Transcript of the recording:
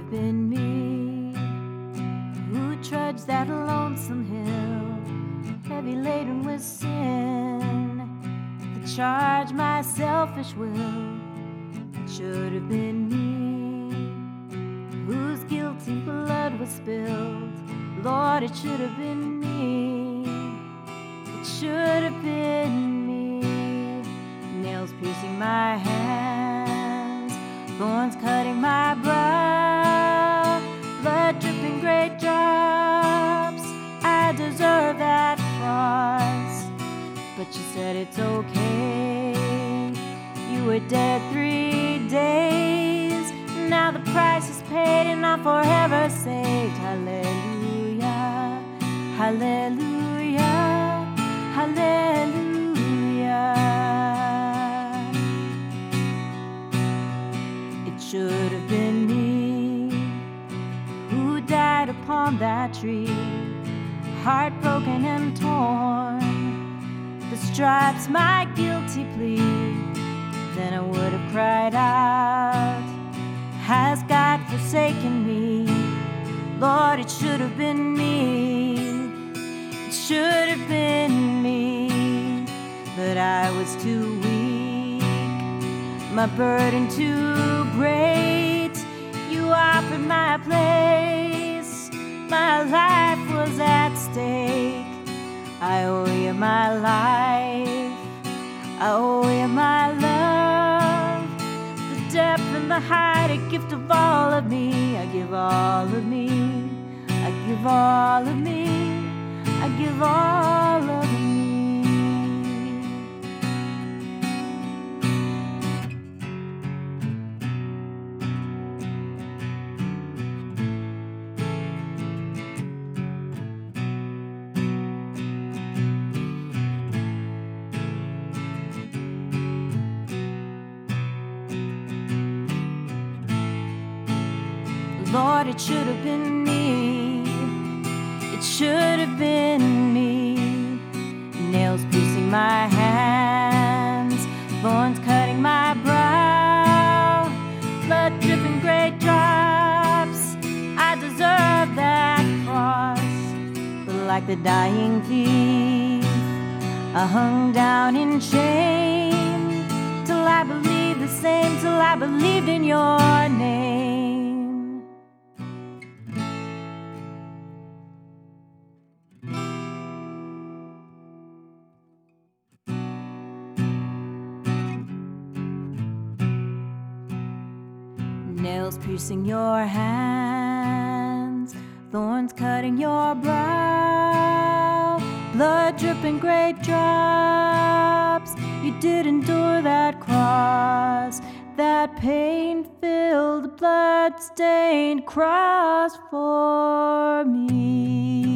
have been me who trudged that lonesome hill, heavy laden with sin, that charged my selfish will. It should have been me whose guilty blood was spilled. Lord, it should have been me. It should have been me. Nails piercing my hands, thorns cutting my brow, blood dripping great drops. I deserve that cross, but you said it's okay. You were dead 3 days. Now the price is paid and I'm forever saved. Hallelujah, hallelujah, hallelujah. It should have been me who died upon that tree, heartbroken and torn, the stripes my guilty plea. Then I would have cried out, has God forsaken me? Lord, it should have been me. It should have been me, but I was too weak, my burden too great. You offered my place, my life was at stake. I owe you my life, I owe you my love, the depth and the height, a gift of all of me. I give all of me, I give all of me, I give all of me. Lord, it should have been me. It should have been me. Nails piercing my hands, thorns cutting my brow, blood dripping great drops. I deserve that cross, but like the dying thief, I hung down in shame till I believed the same, till I believed in your name. Nails piercing your hands, thorns cutting your brow, blood dripping great drops. You did endure that cross, that pain-filled, blood-stained cross for me.